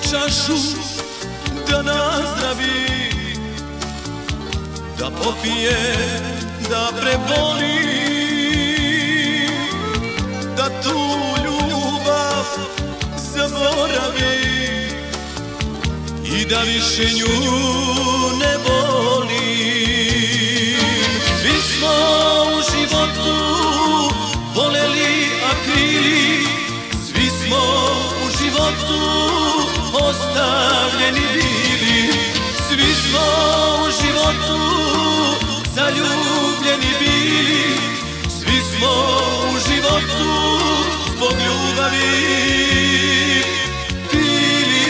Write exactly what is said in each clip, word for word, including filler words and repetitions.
čašu da nazdravi, da popije, da preboli, da tu ljubav zaboravi i da više nju ne voli. Svi smo u životu voleli, a krili, svi smo u životu ostavljeni bili, svi smo u životu zaljubljeni bili, svi smo u životu zbog ljubavi pili.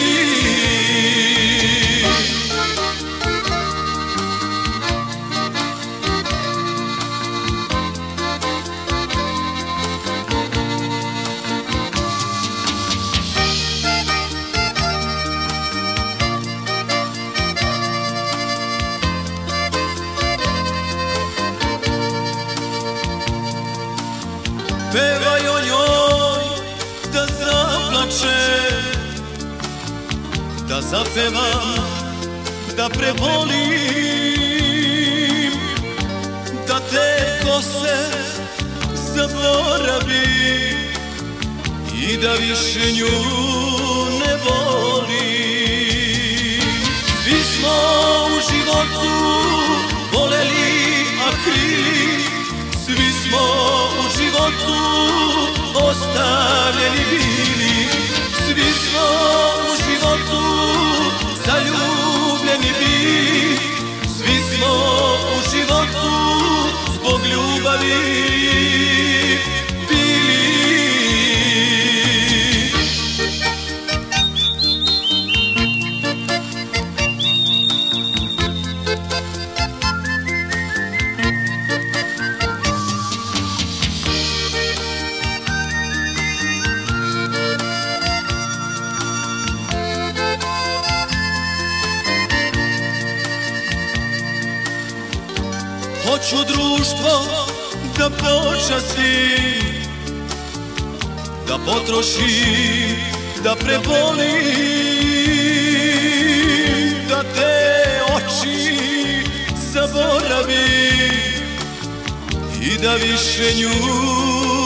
Pevaj o njoj da zaplače, da zapevam, da prevolim, da te kose zaboravi i da više nju ne volim. Svi smo u životu voleli, a krili, svi smo u životu ostavljeni bili, svi smo u životu zaljubljeni bili, svi smo u životu zbog ljubavi pili. Hoću društvo da počastim, da potrošim, da prebolim, da te oči zaboravim i da više nju